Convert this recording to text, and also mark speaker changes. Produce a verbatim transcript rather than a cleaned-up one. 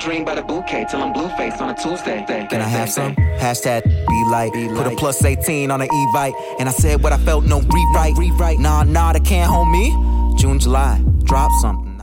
Speaker 1: dream by the bouquet till I'm blue face on a Tuesday.
Speaker 2: Can I have some? Hashtag be like. Put a plus eighteen on an Evite. And I said what I felt, no rewrite. Rewrite. Nah, nah, they can't hold me. June, July, drop something.